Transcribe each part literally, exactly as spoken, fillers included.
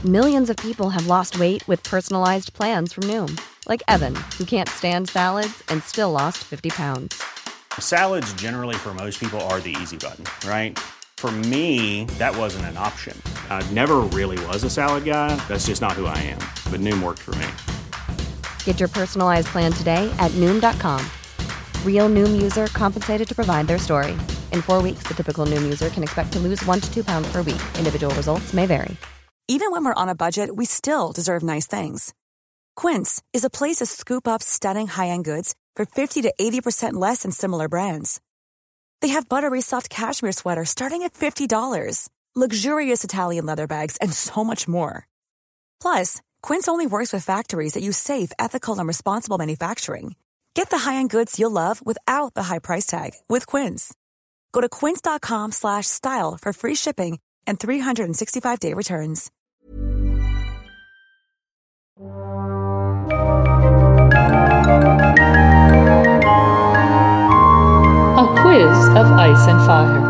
Millions of people have lost weight with personalized plans from Noom. Like Evan, who can't stand salads and still lost fifty pounds. Salads generally for most people are the easy button, right? For me, that wasn't an option. I never really was a salad guy. That's just not who I am. But Noom worked for me. Get your personalized plan today at Noom dot com. Real Noom user compensated to provide their story. In four weeks, the typical Noom user can expect to lose one to two pounds per week. Individual results may vary. Even when we're on a budget, we still deserve nice things. Quince is a place to scoop up stunning high-end goods for fifty to eighty percent less than similar brands. They have buttery soft cashmere sweaters starting at fifty dollars, luxurious Italian leather bags, and so much more. Plus, Quince only works with factories that use safe, ethical, and responsible manufacturing. Get the high-end goods you'll love without the high price tag with Quince. Go to quince dot com slash style for free shipping and three sixty-five day returns. A quiz of ice and fire.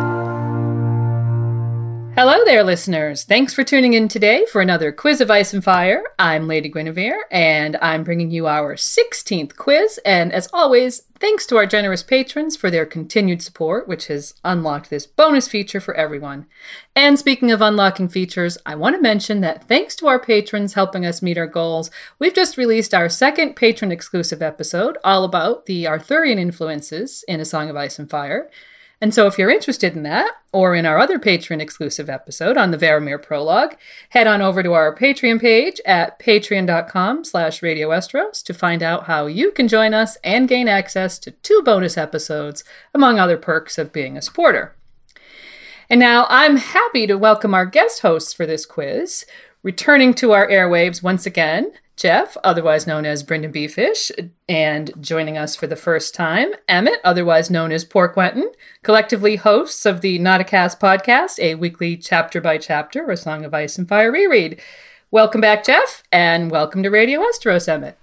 Hello there, listeners. Thanks for tuning in today for another Quiz of Ice and Fire. I'm Lady Guinevere, and I'm bringing you our sixteenth quiz. And as always, thanks to our generous patrons for their continued support, which has unlocked this bonus feature for everyone. And speaking of unlocking features, I want to mention that thanks to our patrons helping us meet our goals, we've just released our second patron-exclusive episode all about the Arthurian influences in A Song of Ice and Fire. And so if you're interested in that, or in our other patron-exclusive episode on the Varamir prologue, head on over to our Patreon page at patreon.com slash Radio Westeros to find out how you can join us and gain access to two bonus episodes, among other perks of being a supporter. And now I'm happy to welcome our guest hosts for this quiz. Returning to our airwaves once again, Jeff, otherwise known as Brendan Beefish, and joining us for the first time, Emmett, otherwise known as Pork Quentin, collectively hosts of the Not a Cast podcast, a weekly chapter-by-chapter A Song of Ice and Fire reread. Welcome back, Jeff, and welcome to Radio Westeros, Emmett.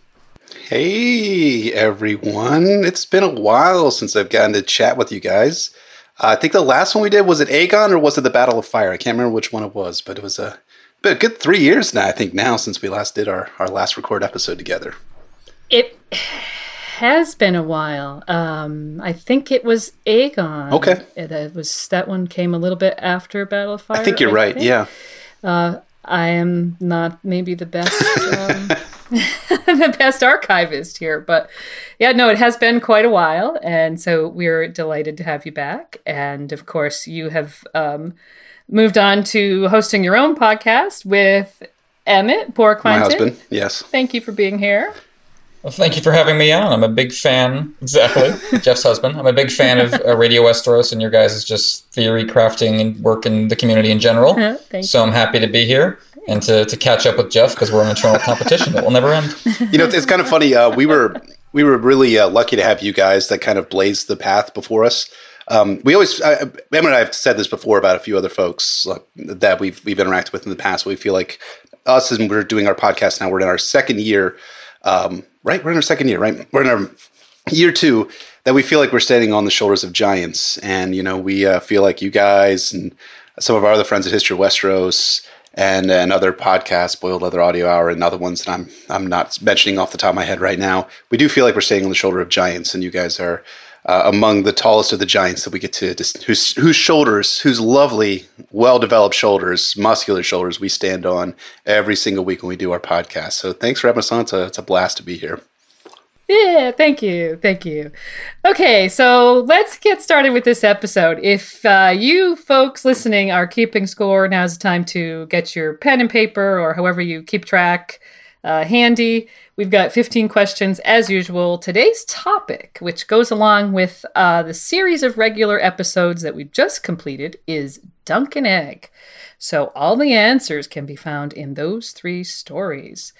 Hey, everyone. It's been a while since I've gotten to chat with you guys. Uh, I think the last one we did, was it Aegon or was it the Battle of Fire? I can't remember which one it was, but it was a... But a good three years now, I think, now since we last did our, our last record episode together. It has been a while. Um, I think it was Aegon. Okay. It, it was that one came a little bit after Battle of Fire. I think you're I right. Think. Yeah. Uh, I am not maybe the best um, the best archivist here, but yeah, no, it has been quite a while, and so we're delighted to have you back. And of course, you have. Um, Moved on to hosting your own podcast with Emmett, Pork Quentin. My husband, yes. Thank you for being here. Well, thank you for having me on. I'm a big fan, exactly, Jeff's husband. I'm a big fan of uh, Radio Westeros and your guys' just theory crafting and work in the community in general. Thank so you. I'm happy to be here and to, to catch up with Jeff because we're in eternal competition that will never end. You know, it's, it's kind of funny. Uh, we were we were really uh, lucky to have you guys that kind of blazed the path before us. Um, we always, uh, Emma and I have said this before about a few other folks like, that we've we've interacted with in the past. We feel like us, as we're doing our podcast now, we're in our second year, um, right? We're in our second year, right? We're in our year two, that we feel like we're standing on the shoulders of giants. And, you know, we uh, feel like you guys and some of our other friends at History of Westeros and, and other podcasts, Boiled Leather Audio Hour and other ones that I'm, I'm not mentioning off the top of my head right now, we do feel like we're standing on the shoulder of giants, and you guys are Uh, among the tallest of the giants that we get to, to whose, whose shoulders, whose lovely, well-developed shoulders, muscular shoulders we stand on every single week when we do our podcast. So thanks for having us on. It's a, it's a blast to be here. Yeah, thank you. Thank you. Okay, so let's get started with this episode. If uh, you folks listening are keeping score, now's the time to get your pen and paper or however you keep track uh, handy. We've got fifteen questions as usual. Today's topic, which goes along with uh, the series of regular episodes that we've just completed, is Dunk and Egg. So all the answers can be found in those three stories.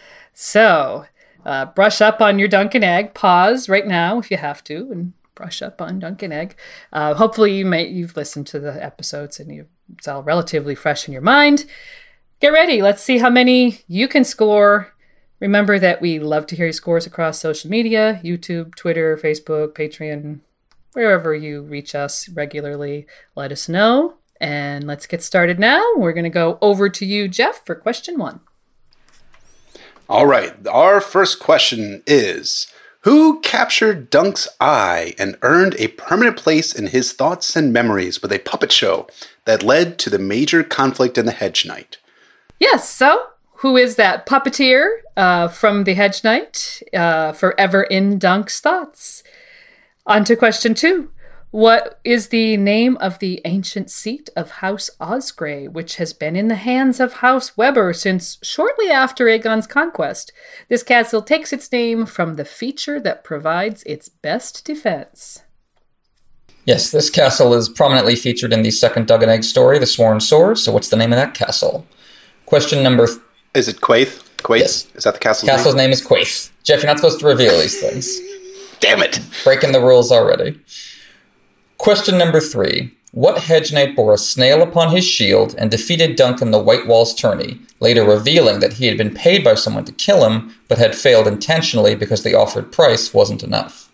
So uh, brush up on your Dunk and Egg. Pause right now if you have to and brush up on Dunk and Egg. Uh, hopefully you may, you've listened to the episodes and you, it's all relatively fresh in your mind. Get ready. Let's see how many you can score. Remember that we love to hear your scores across social media, YouTube, Twitter, Facebook, Patreon, wherever you reach us regularly. Let us know. And let's get started now. We're going to go over to you, Jeff, for question one. All right. Our first question is, who captured Dunk's eye and earned a permanent place in his thoughts and memories with a puppet show that led to the major conflict in the Hedge Knight? Yes, so who is that puppeteer uh, from the Hedge Knight, uh, forever in Dunk's thoughts? On to question two. What is the name of the ancient seat of House Osgrey, which has been in the hands of House Weber since shortly after Aegon's conquest? This castle takes its name from the feature that provides its best defense. Yes, this castle is prominently featured in the second Dug and Egg story, The Sworn Sword. So what's the name of that castle? Question number... Th- is it Quaithe? Quaithe? Yes. Is that the castle's, castle's name? name is Quaithe. Jeff, you're not supposed to reveal these things. Damn it! Breaking the rules already. Question number three. What Hedge Knight bore a snail upon his shield and defeated Dunk in the White Walls tourney, later revealing that he had been paid by someone to kill him, but had failed intentionally because the offered price wasn't enough?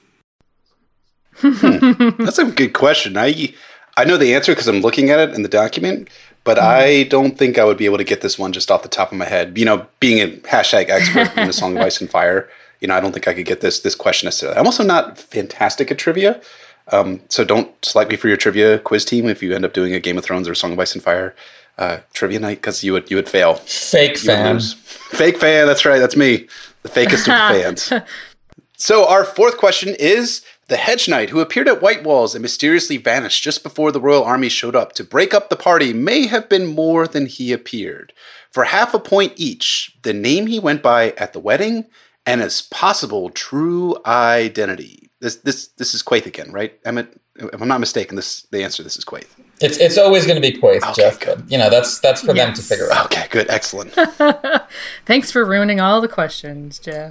hmm. That's a good question. I I know the answer because I'm looking at it in the document, but mm. I don't think I would be able to get this one just off the top of my head. You know, being a hashtag expert in the Song of Ice and Fire, you know, I don't think I could get this this question necessarily. I'm also not fantastic at trivia. Um, so don't slight me for your trivia quiz team if you end up doing a Game of Thrones or Song of Ice and Fire uh, trivia night, because you would you would fail. Fake fan. Fake fan, that's right, that's me. The fakest of fans. So our fourth question is, the Hedge Knight who appeared at White Walls and mysteriously vanished just before the royal army showed up to break up the party may have been more than he appeared. For half a point each, the name he went by at the wedding and his possible true identity. This this this is Quaithe again, right? Emmett, if I'm not mistaken, this the answer. This is Quaithe. It's it's always going to be Quaithe, okay, Jeff. Good. But, you know, that's that's for yes. them to figure out. Okay, good, excellent. Thanks for ruining all the questions, Jeff.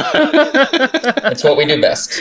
It's what we do best.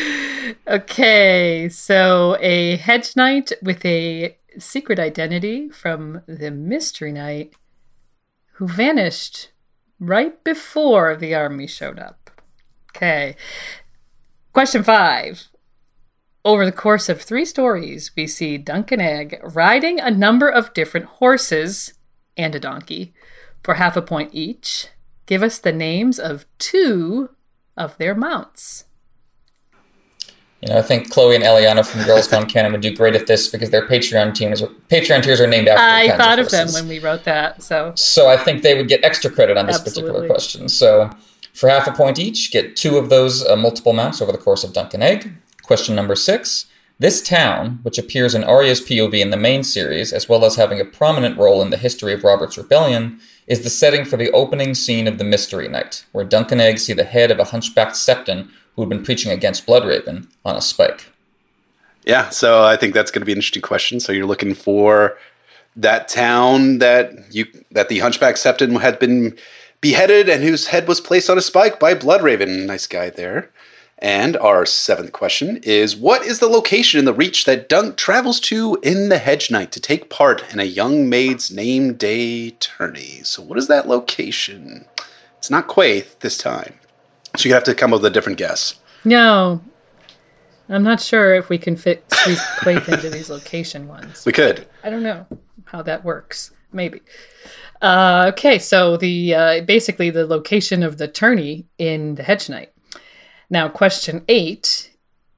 Okay, so a Hedge Knight with a secret identity from the Mystery Knight who vanished right before the army showed up. Okay. Question five. Over the course of three stories, we see Dunk and Egg riding a number of different horses and a donkey for half a point each. Give us the names of two of their mounts. You know, I think Chloe and Eliana from Girls Gone Canon would do great at this because their Patreon teams, Patreon tiers are named after. I thought of, of them when we wrote that, so. So I think they would get extra credit on this Absolutely. particular question. So. For half a point each, get two of those uh, multiple mounts over the course of Dunk and Egg. Question number six. This town, which appears in Arya's P O V in the main series, as well as having a prominent role in the history of Robert's Rebellion, is the setting for the opening scene of the Mystery Knight, where Dunk and Egg see the head of a hunchbacked Septon who had been preaching against Bloodraven on a spike. Yeah, so I think that's going to be an interesting question. So you're looking for that town that you that the hunchbacked Septon had been beheaded and whose head was placed on a spike by Bloodraven. Nice guy there. And our seventh question is, what is the location in the Reach that Dunk travels to in the Hedge Knight to take part in a young maid's name day tourney? So what is that location? It's not Quaithe this time. So you have to come up with a different guess. No. I'm not sure if we can fit squeeze Quaithe into these location ones. We could. I don't know how that works. Maybe. Uh, okay, so the uh, basically the location of the tourney in the Hedge Knight. Now, question eight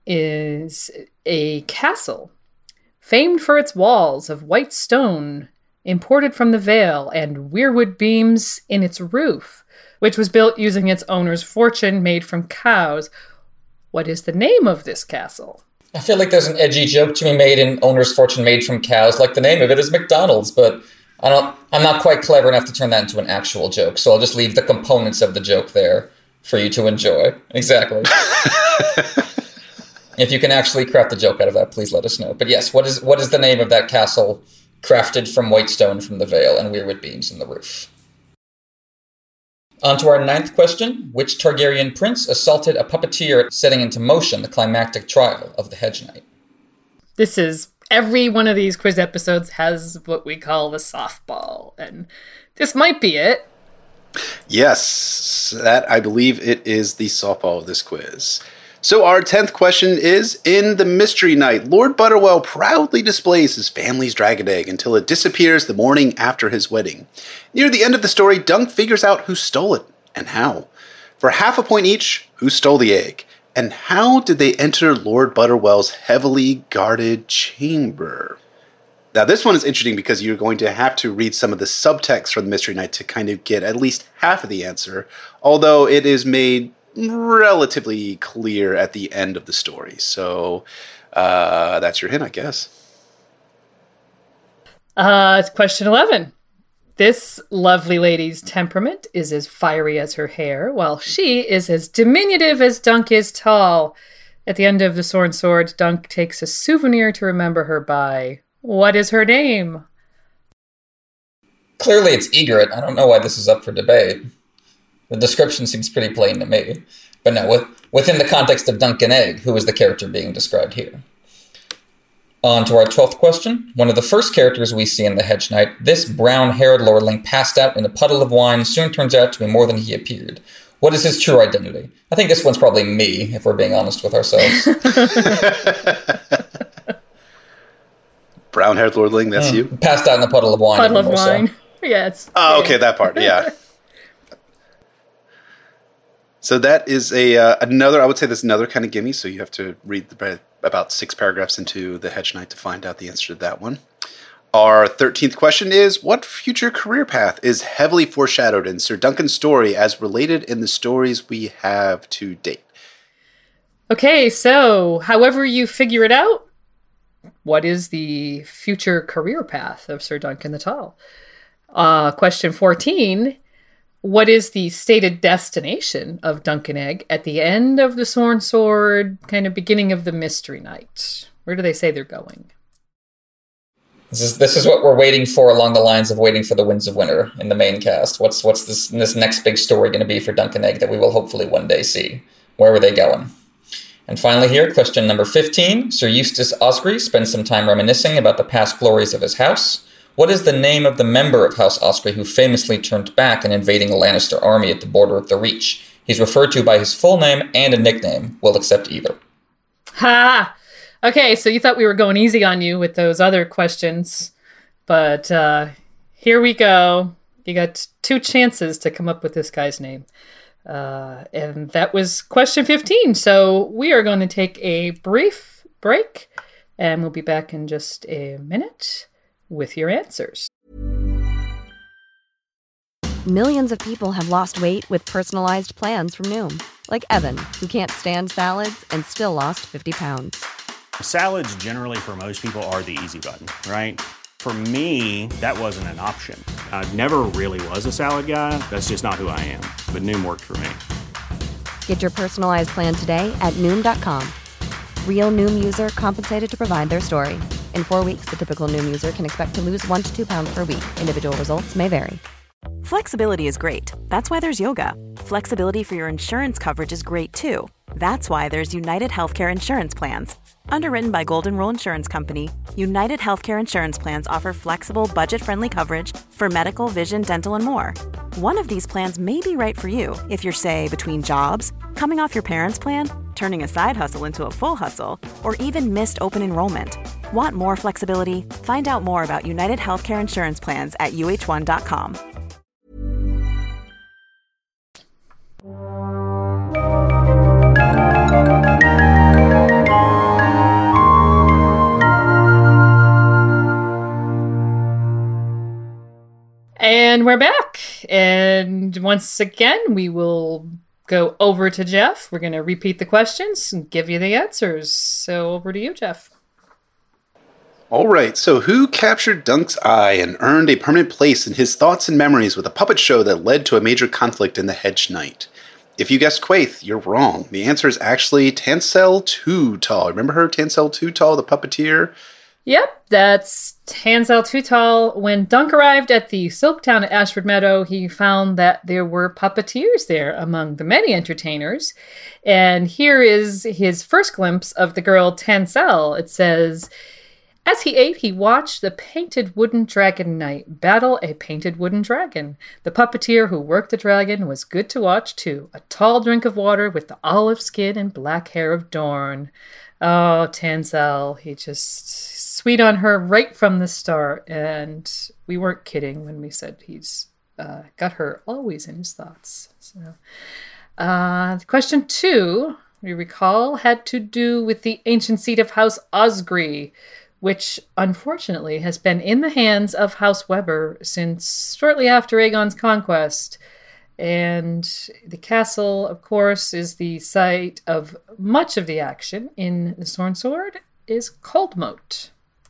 is a castle famed for its walls of white stone imported from the Vale and weirwood beams in its roof, which was built using its owner's fortune made from cows. What is the name of this castle? I feel like there's an edgy joke to be made in owner's fortune made from cows, like the name of it is McDonald's, but I don't, I'm not quite clever enough to turn that into an actual joke, so I'll just leave the components of the joke there for you to enjoy. Exactly. If you can actually craft a joke out of that, please let us know. But yes, what is what is the name of that castle crafted from white stone from the Vale and weirwood beams in the roof? On to our ninth question. Which Targaryen prince assaulted a puppeteer setting into motion the climactic trial of the Hedge Knight? This is... Every one of these quiz episodes has what we call the softball, and this might be it. Yes, that I believe it is the softball of this quiz. So our tenth question is, in the Mystery Night, Lord Butterwell proudly displays his family's dragon egg until it disappears the morning after his wedding. Near the end of the story, Dunk figures out who stole it and how. For half a point each, who stole the egg? And how did they enter Lord Butterwell's heavily guarded chamber? Now, this one is interesting because you're going to have to read some of the subtext from the Mystery Night to kind of get at least half of the answer, although it is made relatively clear at the end of the story. So uh, that's your hint, I guess. Uh, question eleven. This lovely lady's temperament is as fiery as her hair, while she is as diminutive as Dunk is tall. At the end of the Sword and Sword, Dunk takes a souvenir to remember her by. What is her name? Clearly it's Egret. I don't know why this is up for debate. The description seems pretty plain to me. But no, with, within the context of Dunk and Egg, who is the character being described here? On to our twelfth question. One of the first characters we see in The Hedge Knight, this brown-haired lordling passed out in a puddle of wine soon turns out to be more than he appeared. What is his true identity? I think this one's probably me, if we're being honest with ourselves. Brown-haired lordling, that's mm. you? Passed out in a puddle of wine. Puddle of wine. So. Yes. Oh, okay, that part, yeah. So that is a uh, another, I would say that's another kind of gimme, so you have to read the, about six paragraphs into The Hedge Knight to find out the answer to that one. Our thirteenth question is, what future career path is heavily foreshadowed in Sir Duncan's story as related in the stories we have to date? Okay, so however you figure it out, what is the future career path of Sir Duncan the Tall? Uh, question fourteen, what is the stated destination of Dunk and Egg at the end of the Sword and Sword, kind of beginning of the Mystery Night? Where do they say they're going? This is this is what we're waiting for along the lines of waiting for the Winds of Winter in the main cast. What's what's this this next big story going to be for Dunk and Egg that we will hopefully one day see? Where are they going? And finally here, question number fifteen. Sir Eustace Osprey spends some time reminiscing about the past glories of his house. What is the name of the member of House Osprey who famously turned back in invading a Lannister army at the border of the Reach? He's referred to by his full name and a nickname. We'll accept either. Ha! Okay, so you thought we were going easy on you with those other questions, but uh, here we go. You got two chances to come up with this guy's name. Uh, and that was question fifteen. So we are going to take a brief break, and we'll be back in just a minute with your answers. Millions of people have lost weight with personalized plans from Noom. Like Evan, who can't stand salads and still lost fifty pounds. Salads generally for most people are the easy button, right? For me, that wasn't an option. I never really was a salad guy. That's just not who I am. But Noom worked for me. Get your personalized plan today at Noom dot com. Real Noom user compensated to provide their story. In four weeks, the typical Noom user can expect to lose one to two pounds per week. Individual results may vary. Flexibility is great. That's why there's yoga. Flexibility for your insurance coverage is great too. That's why there's United Healthcare Insurance Plans. Underwritten by Golden Rule Insurance Company, United Healthcare Insurance Plans offer flexible, budget-friendly coverage for medical, vision, dental, and more. One of these plans may be right for you if you're, say, between jobs, coming off your parents' plan, turning a side hustle into a full hustle, or even missed open enrollment. Want more flexibility? Find out more about United Healthcare Insurance Plans at U H one dot com. And we're back. And once again, we will go over to Jeff. We're going to repeat the questions and give you the answers. So over to you, Jeff. All right, so who captured Dunk's eye and earned a permanent place in his thoughts and memories with a puppet show that led to a major conflict in the Hedge Knight? If you guessed Quaithe, you're wrong. The answer is actually Tanselle Too-Tall. Remember her, Tanselle Too-Tall, the puppeteer? Yep, that's Tanselle Too-Tall. When Dunk arrived at the Silk Town at Ashford Meadow, he found that there were puppeteers there among the many entertainers. And here is his first glimpse of the girl Tanselle. It says, As he ate, he watched the painted wooden dragon knight battle a painted wooden dragon. The puppeteer who worked the dragon was good to watch, too. A tall drink of water with the olive skin and black hair of Dorne. Oh, Tanselle, he just sweet on her right from the start. And we weren't kidding when we said he's uh, got her always in his thoughts. So, uh, question two, we recall, had to do with the ancient seat of House Osgrey, which unfortunately has been in the hands of House Weber since shortly after Aegon's conquest. And the castle, of course, is the site of much of the action in The Sworn Sword, is Coldmoat.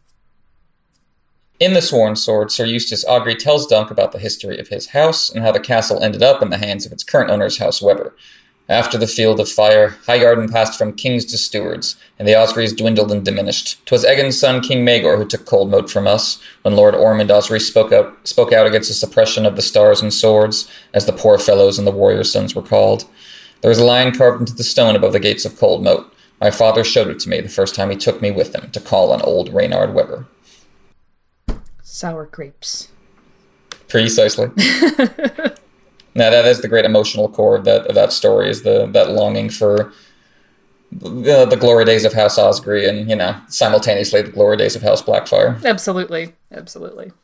In The Sworn Sword, Sir Eustace Augrey tells Dunk about the history of his house and how the castle ended up in the hands of its current owners, House Weber. After the Field of Fire, Highgarden passed from kings to stewards, and the Osgreys dwindled and diminished. 'Twas Aegon's son, King Maegor, who took Coldmoat from us, when Lord Ormond Osgrey spoke out, spoke out against the suppression of the stars and swords, as the poor fellows and the warriors' sons were called. There was a lion carved into the stone above the gates of Coldmoat. My father showed it to me the first time he took me with him to call on old Reynard Weber. Sour grapes. Precisely. Now, that is the great emotional core of that of that story, is the that longing for the, the glory days of House Osgrey and, you know, simultaneously the glory days of House Blackfyre. Absolutely. Absolutely.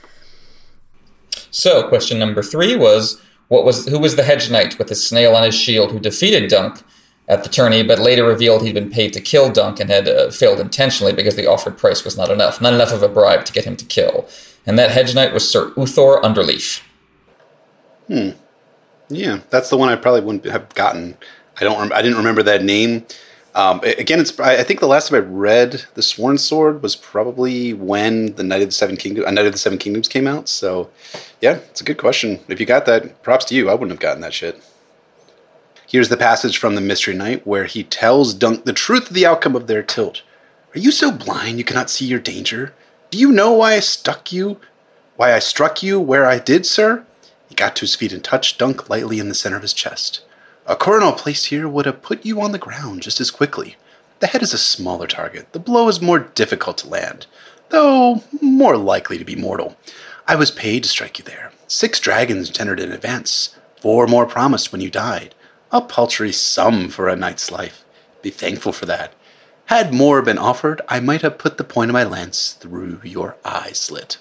So, question number three was, what was who was the hedge knight with the snail on his shield who defeated Dunk at the tourney, but later revealed he'd been paid to kill Dunk and had uh, failed intentionally because the offered price was not enough, not enough of a bribe to get him to kill. And that hedge knight was Sir Uthor Underleaf. Hmm. Yeah, that's the one I probably wouldn't have gotten. I don't. Rem- I didn't remember that name. Um, again, it's. I think the last time I read The Sworn Sword was probably when the Knight of the Seven Kingdoms, uh, Knight of the Seven Kingdoms came out. So, yeah, it's a good question. If you got that, props to you. I wouldn't have gotten that shit. Here's the passage from the Mystery Knight where he tells Dunk the truth of the outcome of their tilt. Are you so blind you cannot see your danger? Do you know why I stuck you? Why I struck you where I did, sir? He got to his feet and touched Dunk lightly in the center of his chest. A coronal placed here would have put you on the ground just as quickly. The head is a smaller target. The blow is more difficult to land, though more likely to be mortal. I was paid to strike you there. Six dragons tendered in advance. Four more promised when you died. A paltry sum for a knight's life. Be thankful for that. Had more been offered, I might have put the point of my lance through your eye slit.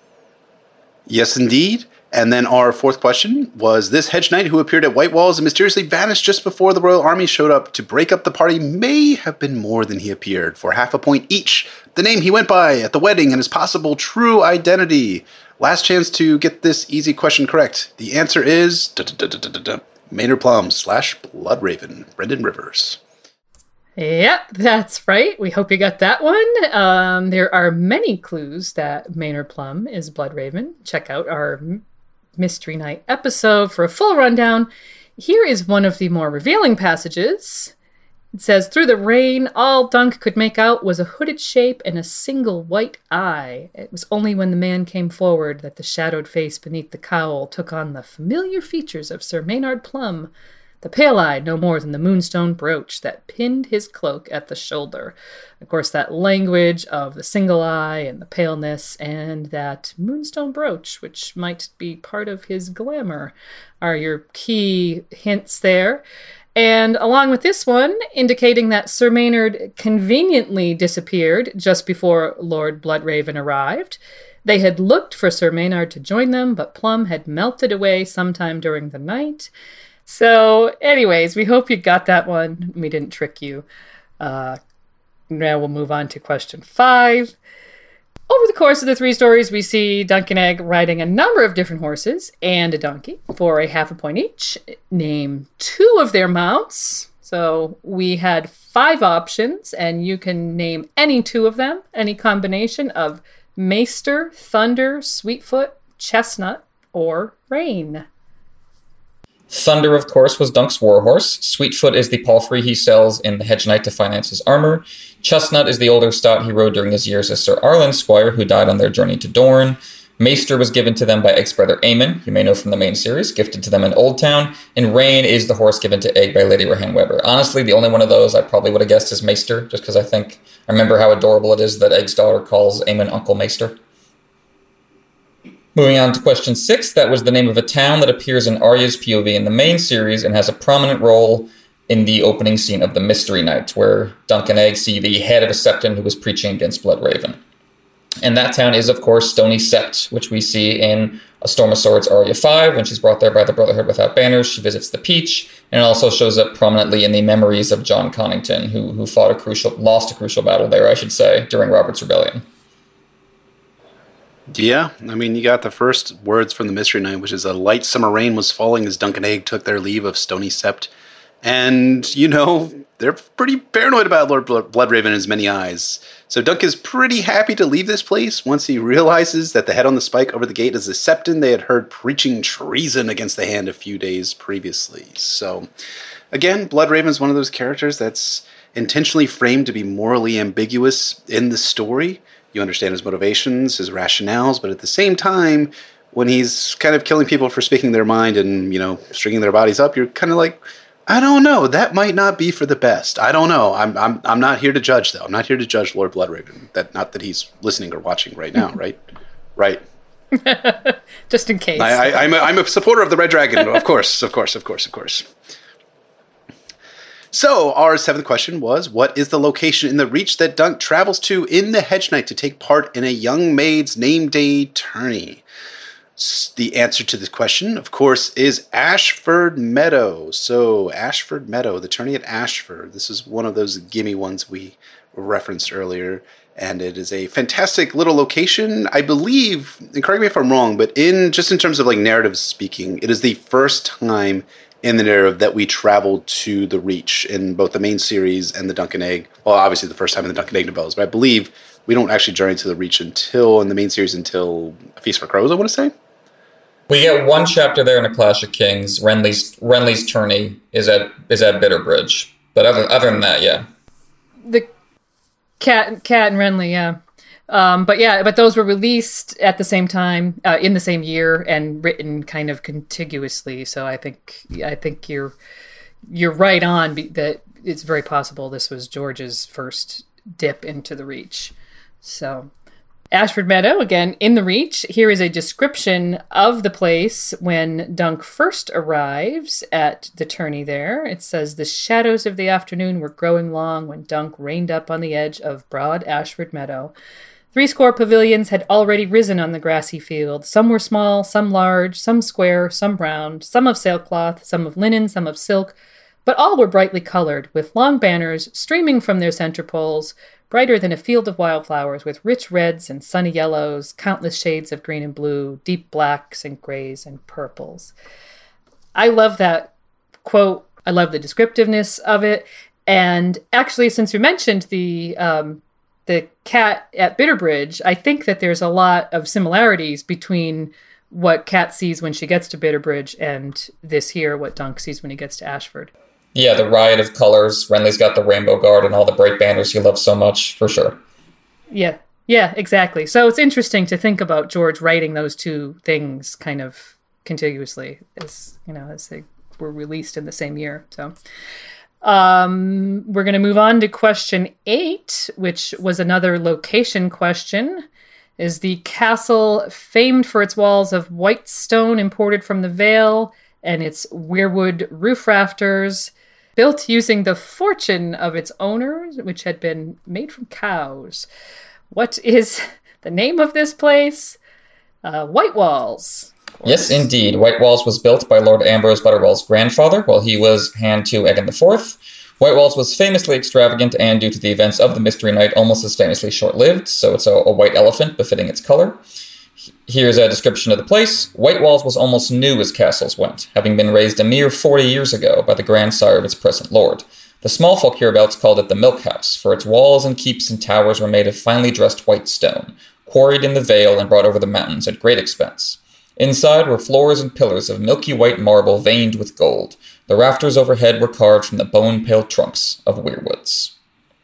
Yes, indeed. And then our fourth question was, this hedge knight who appeared at White Walls and mysteriously vanished just before the royal army showed up to break up the party may have been more than he appeared, for half a point each. The name he went by at the wedding and his possible true identity. Last chance to get this easy question correct. The answer is Maynard Plum slash Bloodraven, Brendan Rivers. Yep, that's right. We hope you got that one. Um, there are many clues that Maynard Plum is Bloodraven. Check out our Mystery Night episode for a full rundown. Here is one of the more revealing passages. It says, through the rain, all Dunk could make out was a hooded shape and a single white eye. It was only when the man came forward that the shadowed face beneath the cowl took on the familiar features of Sir Maynard Plum, the pale-eyed no more than the moonstone brooch that pinned his cloak at the shoulder. Of course, that language of the single eye and the paleness and that moonstone brooch, which might be part of his glamour, are your key hints there. And along with this one, indicating that Sir Maynard conveniently disappeared just before Lord Bloodraven arrived. They had looked for Sir Maynard to join them, but Plum had melted away sometime during the night. So, anyways, we hope you got that one. We didn't trick you. Uh, now we'll move on to question five. Over the course of the three stories, we see Dunk and Egg riding a number of different horses and a donkey for a half a point each. Name two of their mounts. So we had five options, and you can name any two of them, any combination of Maester, Thunder, Sweetfoot, Chestnut, or Rain. Thunder, of course, was Dunk's warhorse. Sweetfoot is the palfrey he sells in the Hedge Knight to finance his armor. Chestnut is the older stout he rode during his years as Sir Arlen's squire, who died on their journey to Dorne. Maester was given to them by Egg's brother Aemon, you may know from the main series, gifted to them in Old Town, and Rein is the horse given to Egg by Lady Rohanne Weber. Honestly, the only one of those I probably would have guessed is Maester, just because I think, I remember how adorable it is that Egg's daughter calls Aemon Uncle Maester. Moving on to question six, that was the name of a town that appears in Arya's P O V in the main series and has a prominent role in the opening scene of the Mystery Night, where Dunk and Egg see the head of a Septon who was preaching against Bloodraven. And that town is, of course, Stony Sept, which we see in A Storm of Swords Arya five, when she's brought there by the Brotherhood Without Banners. She visits the Peach, and it also shows up prominently in the memories of Jon Connington, who who fought a crucial, lost a crucial battle there, I should say, during Robert's Rebellion. Yeah, I mean, you got the first words from the Mystery Night, which is a light summer rain was falling as Dunk and Egg took their leave of Stony Sept. And, you know, they're pretty paranoid about Lord Bloodraven and his many eyes. So Dunk is pretty happy to leave this place once he realizes that the head on the spike over the gate is the Septon they had heard preaching treason against the Hand a few days previously. So, again, Bloodraven is one of those characters that's intentionally framed to be morally ambiguous in the story. You understand his motivations, his rationales, but at the same time, when he's kind of killing people for speaking their mind and, you know, stringing their bodies up, you're kind of like, I don't know. That might not be for the best. I don't know. I'm I'm I'm not here to judge, though. I'm not here to judge Lord Bloodraven. That not that he's listening or watching right now, right? Right. Just in case. I, I, I'm a, I'm a supporter of the Red Dragon. Of course, of course, of course, of course. So our seventh question was: what is the location in the Reach that Dunk travels to in the Hedge Knight to take part in a young maid's name day tourney? The answer to this question, of course, is Ashford Meadow. So, Ashford Meadow, the tourney at Ashford. This is one of those gimme ones we referenced earlier, and it is a fantastic little location. I believe, and correct me if I'm wrong, but in just in terms of like narrative speaking, it is the first time in the narrative that we traveled to the Reach in both the main series and the Dunk and Egg. Well, obviously the first time in the Dunk and Egg novellas, but I believe we don't actually journey to the Reach until in the main series until A Feast for Crows, I want to say. We get one chapter there in A Clash of Kings. Renly's Renly's tourney is at is at Bitterbridge, but other other than that, yeah. The cat, cat and Renly, yeah. Um, but yeah, but those were released at the same time, uh, in the same year, and written kind of contiguously. So I think I think you're you're right on be, that it's very possible this was George's first dip into the Reach. So. Ashford Meadow, again, in the Reach. Here is a description of the place when Dunk first arrives at the tourney there. It says, the shadows of the afternoon were growing long when Dunk reined up on the edge of broad Ashford Meadow. Threescore pavilions had already risen on the grassy field. Some were small, some large, some square, some round, some of sailcloth, some of linen, some of silk, but all were brightly colored, with long banners streaming from their center poles, brighter than a field of wildflowers, with rich reds and sunny yellows, countless shades of green and blue, deep blacks and grays and purples. I love that quote. I love the descriptiveness of it. And actually, since we mentioned the um, the cat at Bitterbridge, I think that there's a lot of similarities between what Cat sees when she gets to Bitterbridge and this here, what Dunk sees when he gets to Ashford. Yeah, the riot of colors. Renly's got the Rainbow Guard and all the bright banners he loves so much, for sure. Yeah, yeah, exactly. So it's interesting to think about George writing those two things kind of contiguously, as you know, as they were released in the same year. So um, we're going to move on to question eight, which was another location question. Is the castle famed for its walls of white stone imported from the Vale and its weirwood roof rafters, built using the fortune of its owners, which had been made from cows? What is the name of this place? Uh, White Walls. Yes, indeed. White Walls was built by Lord Ambrose Butterwell's grandfather while he was hand to Egan the Fourth. White Walls was famously extravagant and, due to the events of the Mystery Night, almost as famously short-lived, so it's a, a white elephant befitting its color. Here's a description of the place. White Walls was almost new as castles went, having been raised a mere forty years ago by the grandsire of its present lord. The small folk hereabouts called it the Milk House, for its walls and keeps and towers were made of finely dressed white stone, quarried in the Vale and brought over the mountains at great expense. Inside were floors and pillars of milky white marble veined with gold. The rafters overhead were carved from the bone-pale trunks of weirwoods.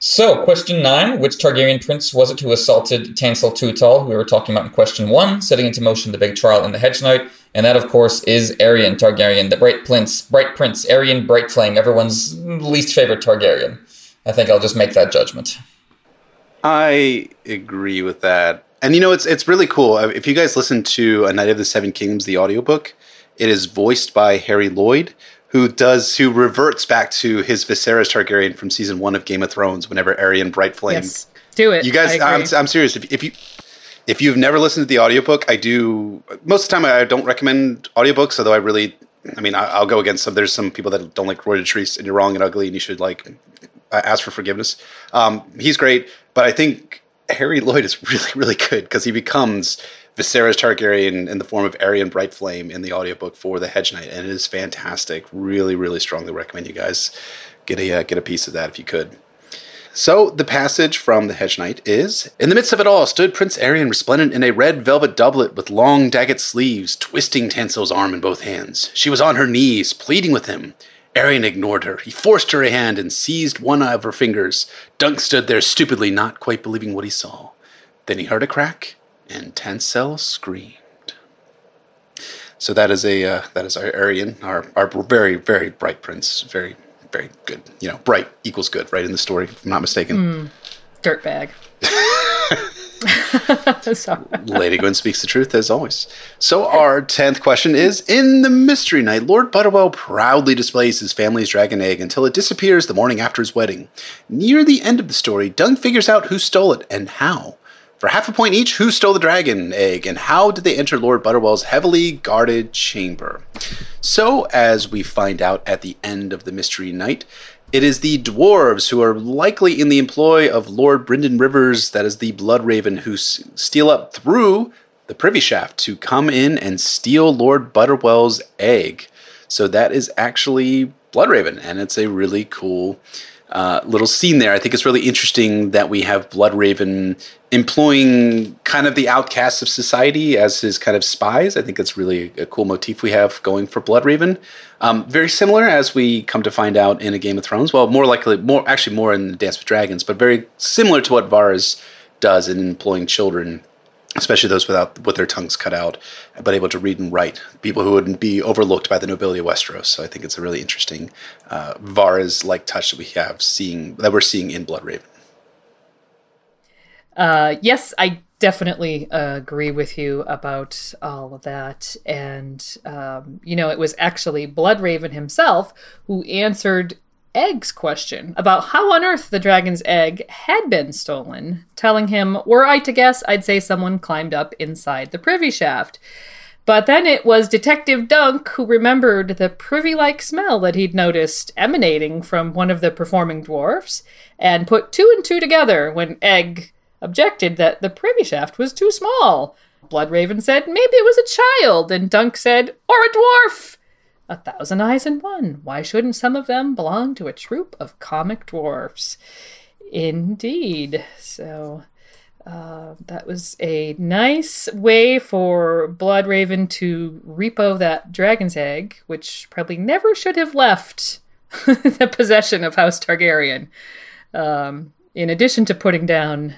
So, question nine, which Targaryen prince was it who assaulted Tansel Tuatal, who we were talking about in question one, setting into motion the big trial in the Hedge Knight? And that, of course, is Aerion Targaryen, the bright prince, bright prince, Aerion Brightflame, everyone's least favorite Targaryen. I think I'll just make that judgment. I agree with that. And, you know, it's it's really cool. If you guys listen to A Knight of the Seven Kingdoms, the audiobook, it is voiced by Harry Lloyd, who does who reverts back to his Viserys Targaryen from season one of Game of Thrones. Whenever Aerion Brightflame, yes, do it. You guys, I'm, I'm serious. If, if you if you've never listened to the audiobook, I do. Most of the time, I don't recommend audiobooks. Although I really, I mean, I, I'll go against some. There's some people that don't like Roy Dotrice, and you're wrong and ugly, and you should like ask for forgiveness. Um, he's great, but I think Harry Lloyd is really, really good because he becomes Viserys Targaryen in the form of Aerion Brightflame in the audiobook for the Hedge Knight, and it is fantastic. Really, really strongly recommend you guys get a uh, get a piece of that if you could. So the passage from the Hedge Knight is: in the midst of it all stood Prince Aerion, resplendent in a red velvet doublet with long daggett sleeves, twisting Tansel's arm in both hands. She was on her knees, pleading with him. Aerion ignored her. He forced her a hand and seized one of her fingers. Dunk stood there stupidly, not quite believing what he saw. Then he heard a crack, and Tansel screamed. So that is a uh, that is our Aerion, our our very very bright prince, very very good. You know, bright equals good, right in the story, if I'm not mistaken. Mm, dirtbag. Lady Gwyn speaks the truth as always. So our tenth question is: in the Mystery Knight, Lord Butterwell proudly displays his family's dragon egg until it disappears the morning after his wedding. Near the end of the story, Dunk figures out who stole it and how. For half a point each, who stole the dragon egg, and how did they enter Lord Butterwell's heavily guarded chamber? So, as we find out at the end of the Mystery Knight, it is the dwarves who are likely in the employ of Lord Brynden Rivers, that is the Bloodraven, who s- steal up through the Privy Shaft to come in and steal Lord Butterwell's egg. So that is actually Bloodraven, and it's a really cool Uh, little scene there. I think it's really interesting that we have Bloodraven employing kind of the outcasts of society as his kind of spies. I think it's really a cool motif we have going for Bloodraven. Um, very similar, as we come to find out in A Game of Thrones. Well, more likely, more actually more in Dance with Dragons, but very similar to what Varys does in employing children, especially those without with their tongues cut out, but able to read and write, people who wouldn't be overlooked by the nobility of Westeros. So I think it's a really interesting uh, Varys-like touch that we have seeing that we're seeing in Bloodraven. Uh, yes, I definitely uh, agree with you about all of that. And, um, you know, it was actually Bloodraven himself who answered Egg's question about how on earth the dragon's egg had been stolen, telling him, were I to guess, I'd say someone climbed up inside the privy shaft. But then it was Detective Dunk who remembered the privy-like smell that he'd noticed emanating from one of the performing dwarfs, and put two and two together when Egg objected that the privy shaft was too small. Bloodraven said maybe it was a child, and Dunk said, or a dwarf! A thousand eyes in one. Why shouldn't some of them belong to a troupe of comic dwarfs? Indeed. So uh, that was a nice way for Bloodraven to repo that dragon's egg, which probably never should have left the possession of House Targaryen. Um, in addition to putting down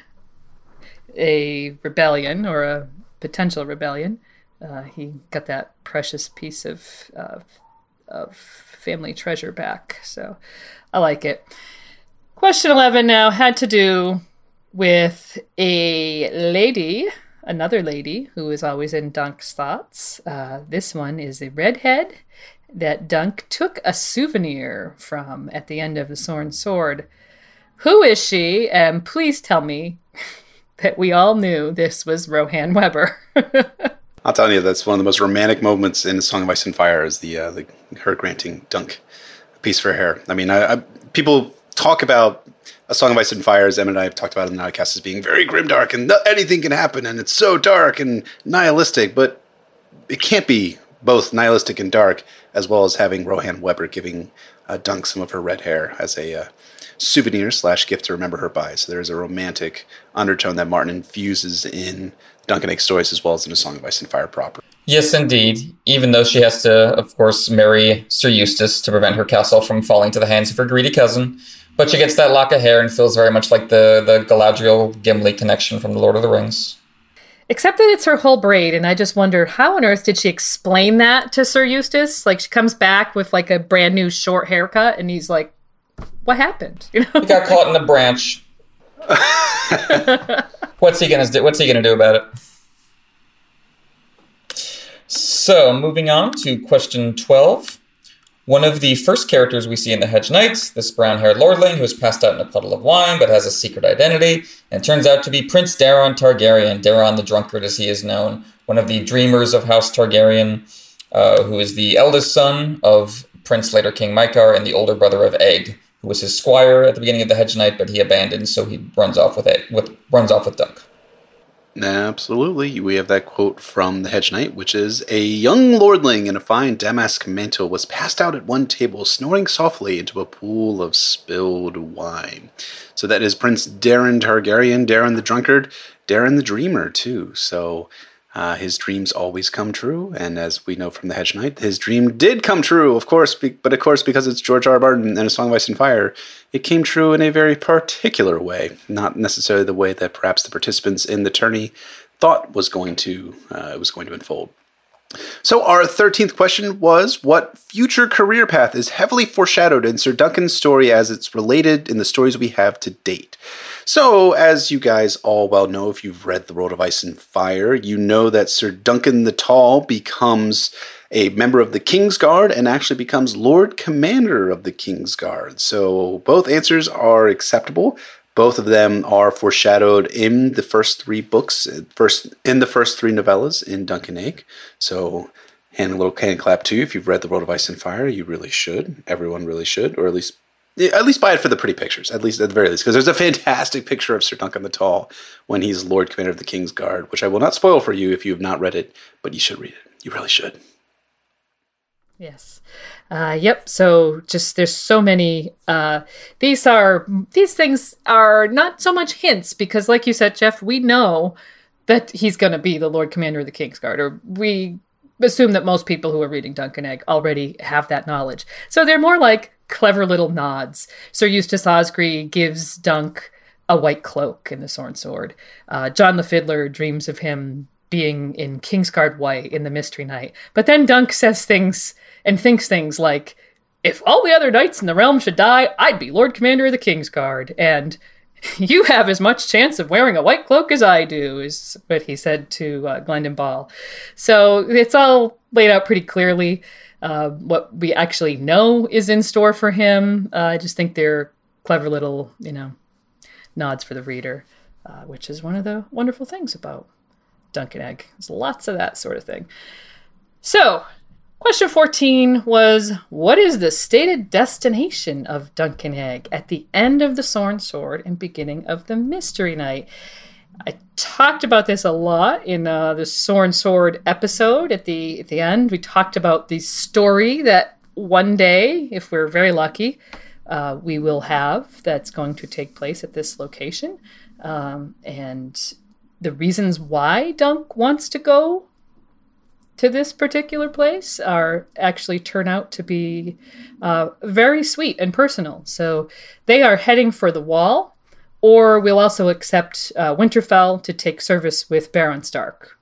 a rebellion, or a potential rebellion, Uh, he got that precious piece of, uh, of family treasure back. So I like it. Question eleven now had to do with a lady, another lady who is always in Dunk's thoughts. Uh, this one is a redhead that Dunk took a souvenir from at the end of the Sworn Sword. Who is she? And please tell me that we all knew this was Rohan Weber. I'll tell you, that's one of the most romantic moments in A Song of Ice and Fire, is the, uh, the her granting Dunk a piece for her hair. I mean, I, I, people talk about A Song of Ice and Fire, as Em and I have talked about in the podcast, as being very grimdark and no, anything can happen and it's so dark and nihilistic, but it can't be both nihilistic and dark, as well as having Rohan Weber giving uh, Dunk some of her red hair as a uh, souvenir slash gift to remember her by. So there's a romantic undertone that Martin infuses in Dunk and Egg stories, as well as in A Song of Ice and Fire proper. Yes, indeed. Even though she has to, of course, marry Sir Eustace to prevent her castle from falling to the hands of her greedy cousin, But she gets that lock of hair and feels very much like the, the Galadriel-Gimli connection from The Lord of the Rings. Except that it's her whole braid, and I just wonder, how on earth did she explain that to Sir Eustace? Like, she comes back with, like, a brand new short haircut, and he's like, what happened? You know? He got caught in a branch. What's he gonna do? What's he gonna do about it? So, moving on to question twelve. One of the first characters we see in The Hedge Knights, this brown-haired lordling who is passed out in a puddle of wine but has a secret identity, and turns out to be Prince Daron Targaryen, Daron the Drunkard as he is known, one of the dreamers of House Targaryen, uh, who is the eldest son of Prince later King Maekar and the older brother of Egg, who was his squire at the beginning of The Hedge Knight, but he abandoned, so he runs off with it, with runs off with Dunk. Absolutely. We have that quote from The Hedge Knight, which is, "A young lordling in a fine damask mantle was passed out at one table, snoring softly into a pool of spilled wine." So that is Prince Daron Targaryen, Daron the Drunkard, Daron the Dreamer, too. So uh, his dreams always come true, and as we know from The Hedge Knight, his dream did come true, of course, be- but of course, because it's George R. R. Martin and A Song of Ice and Fire, it came true in a very particular way, not necessarily the way that perhaps the participants in the tourney thought was going to uh, it was going to unfold. So our thirteenth question was, what future career path is heavily foreshadowed in Sir Duncan's story as it's related in the stories we have to date? So, as you guys all well know, if you've read The World of Ice and Fire, you know that Sir Duncan the Tall becomes a member of the Kingsguard and actually becomes Lord Commander of the Kingsguard. So both answers are acceptable. Both of them are foreshadowed in the first three books, first in the first three novellas in Dunk and Egg. So, hand a little hand clap to you. If you've read The World of Ice and Fire, you really should. Everyone really should, or at least at least buy it for the pretty pictures, at least at the very least, because there's a fantastic picture of Sir Duncan the Tall when he's Lord Commander of the Kingsguard, which I will not spoil for you if you have not read it, but you should read it. You really should. Yes. Uh, yep. So just there's so many. Uh, these are these things are not so much hints because, like you said, Jeff, we know that he's going to be the Lord Commander of the Kingsguard, or we assume that most people who are reading Dunk and Egg already have that knowledge. So they're more like clever little nods. Sir Eustace Osgrey gives Dunk a white cloak in the Sword and Sword. Uh, John the Fiddler dreams of him being in Kingsguard White in the Mystery Night. But then Dunk says things and thinks things like, if all the other knights in the realm should die, I'd be Lord Commander of the Kingsguard. And you have as much chance of wearing a white cloak as I do, is what he said to uh, Glendon Ball. So it's all laid out pretty clearly. Uh, what we actually know is in store for him. Uh, I just think they're clever little, you know, nods for the reader, uh, which is one of the wonderful things about Dunk and Egg. There's lots of that sort of thing. So, question fourteen was, what is the stated destination of Dunk and Egg at the end of the Sword and Sword and beginning of the Mystery Night? I talked about this a lot in uh, the Sword and Sword episode at the at the end. We talked about the story that one day, if we're very lucky, uh, we will have that's going to take place at this location. Um, and the reasons why Dunk wants to go to this particular place are actually turn out to be uh, very sweet and personal. So they are heading for the Wall, or we'll also accept uh, Winterfell to take service with Baron Stark.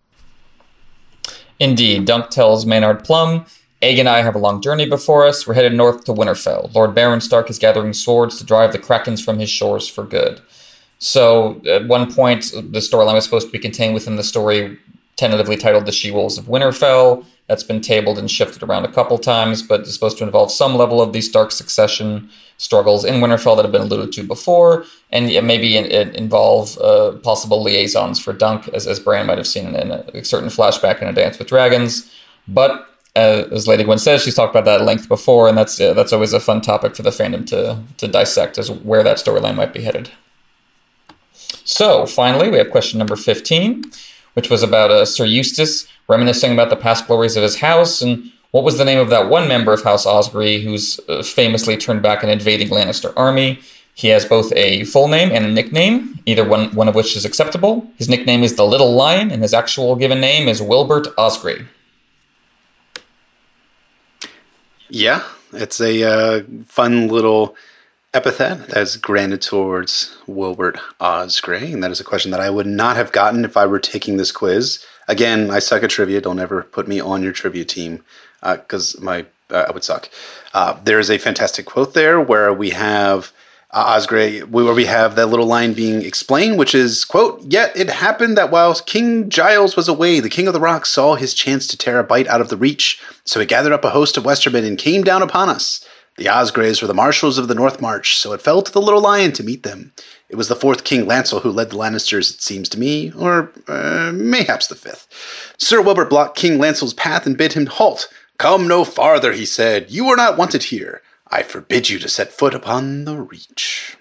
Indeed, Dunk tells Maynard Plum, Egg and I have a long journey before us. We're headed north to Winterfell. Lord Baron Stark is gathering swords to drive the Krakens from his shores for good. So at one point, the storyline was supposed to be contained within the story tentatively titled The She-Wolves of Winterfell. That's been tabled and shifted around a couple times, but it's supposed to involve some level of these Stark succession struggles in Winterfell that have been alluded to before, and maybe in, in, involve uh, possible liaisons for Dunk, as, as Bran might have seen in a, a certain flashback in A Dance with Dragons. But uh, as Lady Gwen says, she's talked about that at length before, and that's uh, that's always a fun topic for the fandom to, to dissect, as where that storyline might be headed. So, finally, we have question number fifteen, which was about uh, Sir Eustace reminiscing about the past glories of his house, and what was the name of that one member of House Osgrey who's uh, famously turned back an invading Lannister army. He has both a full name and a nickname, either one, one of which is acceptable. His nickname is the Little Lion, and his actual given name is Wilbert Osgrey. Yeah, it's a uh, fun little epithet that is granted towards Wilbert Osgrey? And that is a question that I would not have gotten if I were taking this quiz. Again, I suck at trivia. Don't ever put me on your trivia team because uh, my uh, I would suck. Uh, there is a fantastic quote there where we have uh, Osgrey, where we have that little line being explained, which is, quote, "Yet it happened that while King Giles was away, the King of the Rock saw his chance to tear a bite out of the reach. So he gathered up a host of Westermen and came down upon us. The Osgreys were the marshals of the North March, so it fell to the little lion to meet them. It was the fourth King Lancel who led the Lannisters, it seems to me, or uh, mayhaps the fifth. Sir Wilbert blocked King Lancel's path and bid him halt. 'Come no farther,' he said. 'You are not wanted here. I forbid you to set foot upon the reach.'"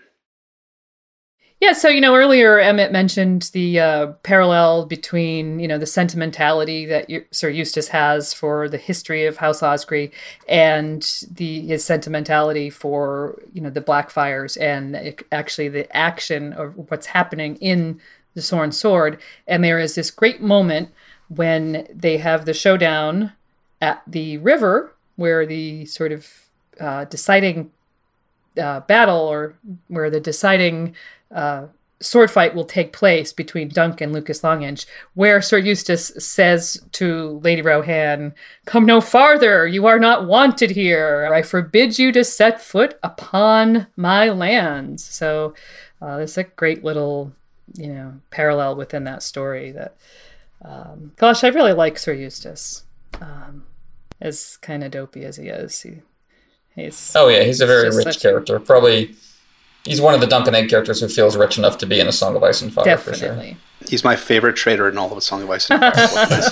Yeah, so, you know, earlier Emmett mentioned the uh, parallel between, you know, the sentimentality that Sir Eustace has for the history of House Osgrey and the his sentimentality for, you know, the Blackfires and it, actually the action of what's happening in the Sworn Sword. And there is this great moment when they have the showdown at the river where the sort of uh, deciding uh, battle or where the deciding Uh, sword fight will take place between Dunk and Lucas Longinch, where Sir Eustace says to Lady Rohan, "Come no farther, you are not wanted here. I forbid you to set foot upon my lands." So uh, there's a great little, you know, parallel within that story that, um, gosh, I really like Sir Eustace. Um, as kind of dopey as he is. He, he's Oh yeah, he's a very rich such character. Probably... He's one of the Dunk and Egg characters who feels rich enough to be in A Song of Ice and Fire, Definitely. for sure. He's my favorite traitor in all of A Song of Ice and Fire. What can I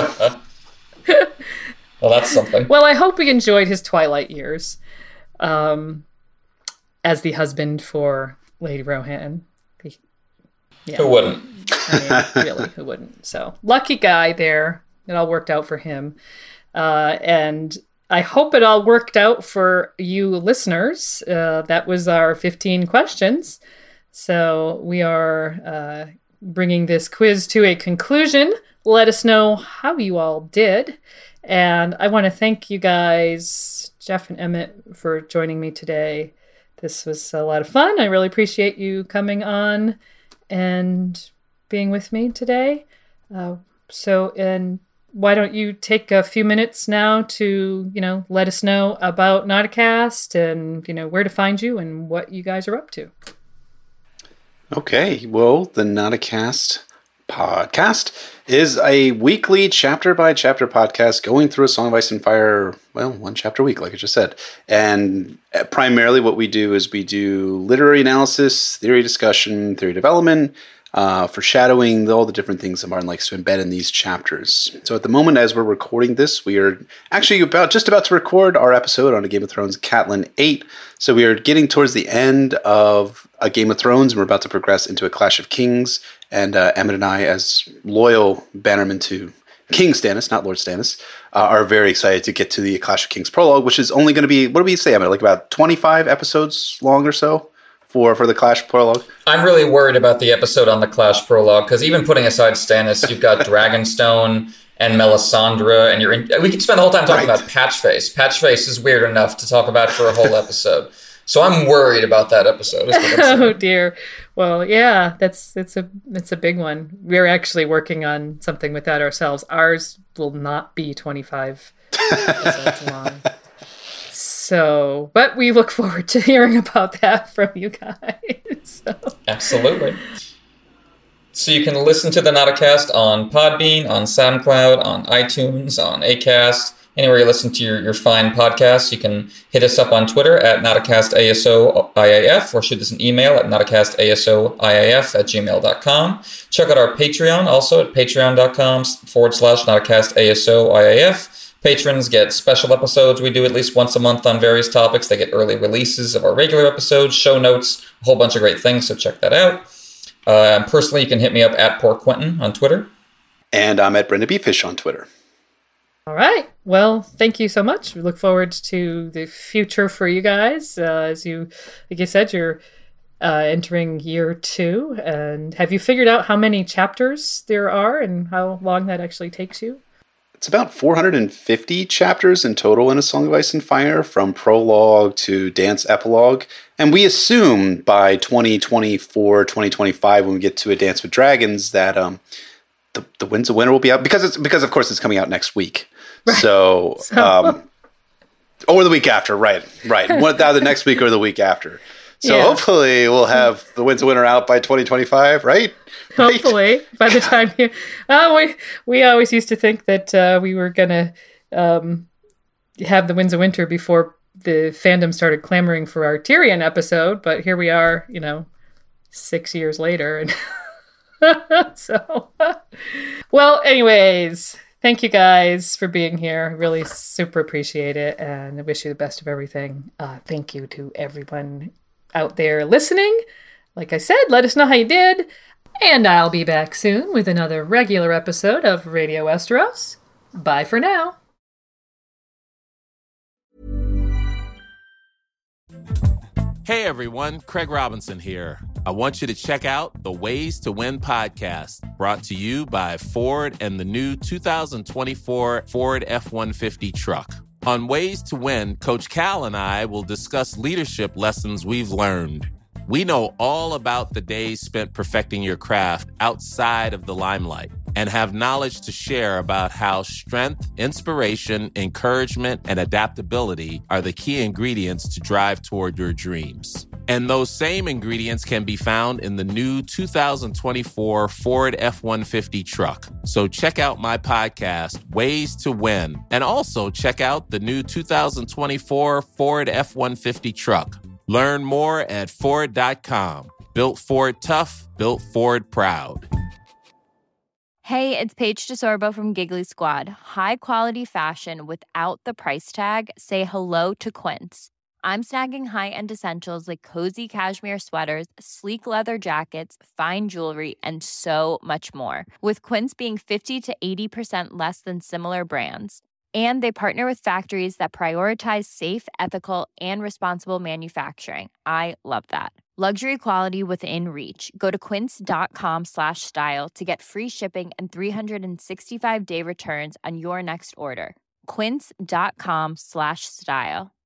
say? Well, that's something. Well, I hope he enjoyed his twilight years um, as the husband for Lady Rohan. He, yeah. Who wouldn't? I mean, really, who wouldn't? So, lucky guy there. It all worked out for him. Uh, and I hope it all worked out for you listeners. Uh, that was our fifteen questions. So we are uh, bringing this quiz to a conclusion. Let us know how you all did. And I want to thank you guys, Jeff and Emmett, for joining me today. This was a lot of fun. I really appreciate you coming on and being with me today. Uh, so, and why don't you take a few minutes now to, you know, let us know about Nauticast and, you know, where to find you and what you guys are up to. Okay, well, the Nauticast podcast is a weekly chapter-by-chapter podcast going through A Song of Ice and Fire, well, one chapter a week, like I just said. And primarily what we do is we do literary analysis, theory discussion, theory development, Uh, foreshadowing, all the different things that Martin likes to embed in these chapters. So at the moment, as we're recording this, we are actually about just about to record our episode on A Game of Thrones Catelyn eight. So we are getting towards the end of A Game of Thrones, and we're about to progress into A Clash of Kings. And uh, Emmett and I, as loyal bannermen to King Stannis, not Lord Stannis, uh, are very excited to get to the A Clash of Kings prologue, which is only going to be, what do we say, Emmett, like about twenty-five episodes long or so? For, for the Clash prologue? I'm really worried about the episode on the Clash prologue, because even putting aside Stannis, you've got Dragonstone and Melisandre, and you're in, we could spend the whole time talking right. about Patchface. Patchface is weird enough to talk about for a whole episode. So I'm worried about that episode. Oh dear. Well, yeah, that's it's a it's a big one. We're actually working on something with that ourselves. Ours will not be twenty-five episodes long. So, but we look forward to hearing about that from you guys. So. Absolutely. So you can listen to the Nauticast on Podbean, on SoundCloud, on iTunes, on Acast, anywhere you listen to your, your fine podcasts. You can hit us up on Twitter at NauticastASOIAF or shoot us an email at NauticastASOIAF at gmail dot com. Check out our Patreon also at patreon.com forward slash NauticastASOIAF. Patrons get special episodes we do at least once a month on various topics. They get early releases of our regular episodes, show notes, a whole bunch of great things, so check that out. Uh, personally, you can hit me up at Port Quentin on Twitter. And I'm at Brenda B. Fish on Twitter. All right. Well, thank you so much. We look forward to the future for you guys. Uh, as you, like you said, you're uh, entering year two. And have you figured out how many chapters there are and how long that actually takes you? it's about four hundred fifty chapters in total in A Song of Ice and Fire, from prologue to dance epilogue. And we assume by twenty twenty-four, twenty twenty-five, when we get to A Dance with Dragons, that um, the, the Winds of Winter will be out. Because, it's, because of course, it's coming out next week. Right. So, so. Um, or the week after, right, right. One, either next week or the week after. So yeah. Hopefully we'll have The Winds of Winter out by twenty twenty-five, right? right? Hopefully, by the time you... Oh, we, we always used to think that uh, we were going to um, have The Winds of Winter before the fandom started clamoring for our Tyrion episode, but here we are, you know, six years later. And so, well, anyways... Thank you guys for being here. Really super appreciate it, and I wish you the best of everything. Uh, thank you to everyone out there listening. Like I said, let us know how you did. And I'll be back soon with another regular episode of Radio Westeros. Bye for now. Hey everyone, Craig Robinson here. I want you to check out the Ways to Win podcast, brought to you by Ford and the new two thousand twenty-four Ford F one fifty truck. On Ways to Win, Coach Cal and I will discuss leadership lessons we've learned. We know all about the days spent perfecting your craft outside of the limelight, and have knowledge to share about how strength, inspiration, encouragement, and adaptability are the key ingredients to drive toward your dreams. And those same ingredients can be found in the new two thousand twenty-four Ford F one fifty truck. So check out my podcast, Ways to Win, and also check out the new two thousand twenty-four Ford F one fifty truck. Learn more at Ford dot com. Built Ford tough, built Ford proud. Hey, it's Paige DeSorbo from Giggly Squad. High quality fashion without the price tag. Say hello to Quince. I'm snagging high-end essentials like cozy cashmere sweaters, sleek leather jackets, fine jewelry, and so much more. With Quince being fifty to eighty percent less than similar brands. And they partner with factories that prioritize safe, ethical, and responsible manufacturing. I love that. Luxury quality within reach. Go to quince.com slash style to get free shipping and three sixty-five day returns on your next order. Quince.com slash style.